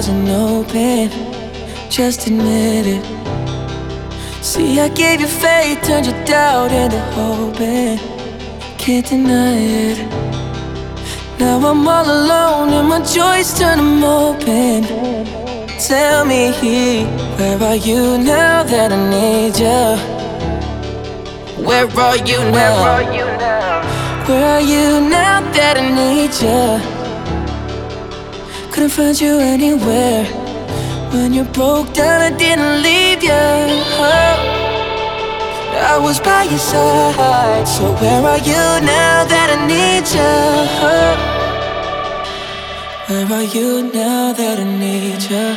wasn't open. Just admit it. See, I gave you faith, turned your doubt into hope, and can't deny it. Now I'm all alone and my joys turn them open. Tell me, where are you now that I need you? Where are you now? Where are you now that I need you? Couldn't find you anywhere. When you broke down, I didn't leave you. I was by your side. So where are you now that I need you? Where are you now that I need you?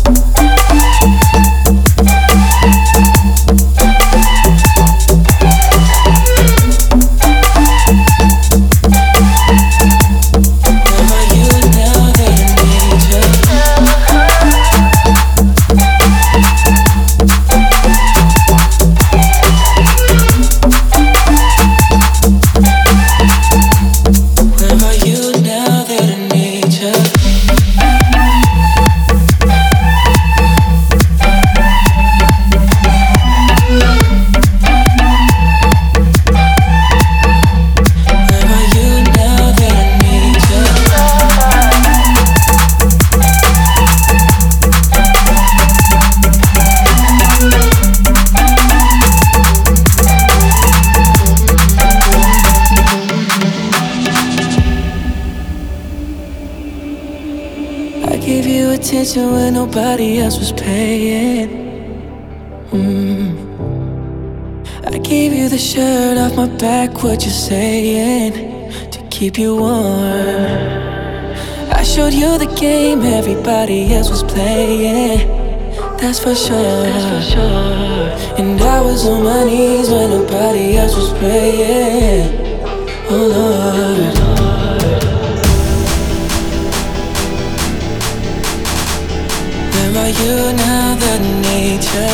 Attention when nobody else was paying. I gave you the shirt off my back, what you saying? To keep you warm. I showed you the game everybody else was playing. That's for sure. And I was on my knees when nobody else was praying. Oh Lord. Where are you now that I need you?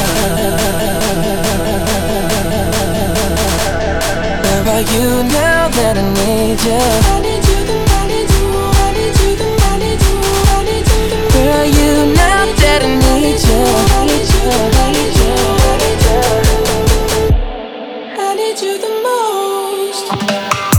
Where are you now that I need you? I need you, I need you, I need you, I need you, I need you. Where are you now that I need you? I need you, I need you, I need you. I need you the most.